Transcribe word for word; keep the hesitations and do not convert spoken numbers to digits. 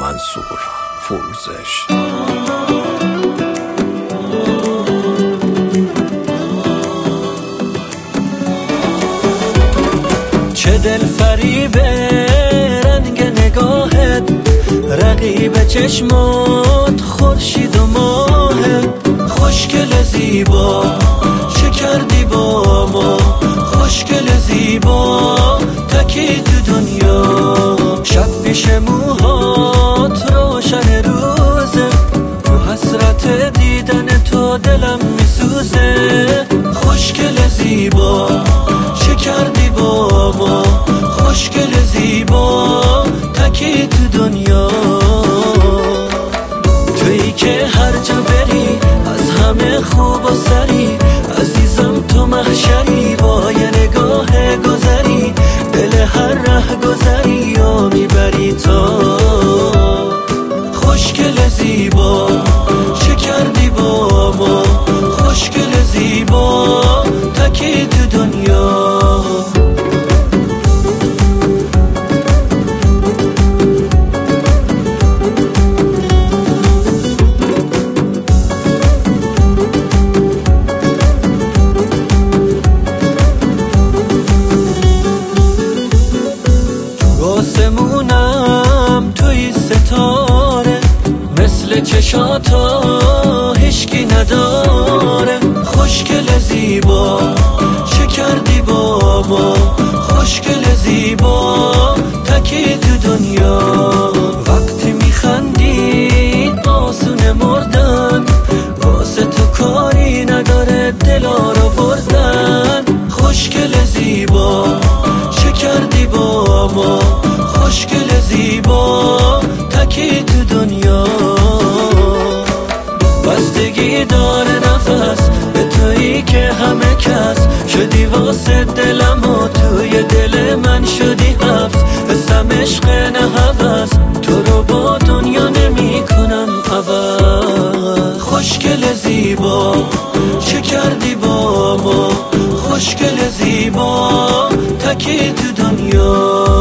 منصور فروزش. چه دل فریبه رنگ نگاهت، رقیب چشمات خورشید و ماهت. خوشگل زیبا چه کردی با ما، خوشگل زیبا تکی تو دنیا. شب پیش موهات روشن روزه، تو حسرت دیدن تو دلم میسوزه. خوشگل زیبا چه کردی با ما، خوشگل زیبا تکی تو دنیا. تویی که هر جا بری از همه خوب و سری، عزیزم تو محشری با یه نگاه گذری. دل هر ره گذری یا میبری تا. خوشگل زیبا چه کردی با ما، خوشگل زیبا تکی تو دنیا. آسمونم توی ستاره، مثل چشاتا هیچکی نداره. خوشگل زیبا چه کردی با ما، خوشگل زیبا تکی تو دنیا. وقتی میخندی آسون مردن، واسه تو کاری نداره دلا رو بردن. خوشگل زیبا چه کردی با ما، خوشگل زیبا تکی تو دنیا. بستگی داره نفس به تویی که همه کس شدی واسه دلم و توی دل من شدی حبس. حسم عشق نه هوس، تو رو با دنیا نمی کنم عوض. خوشگل زیبا چه کردی با ما، خوشگل زیبا تکی تو دنیا.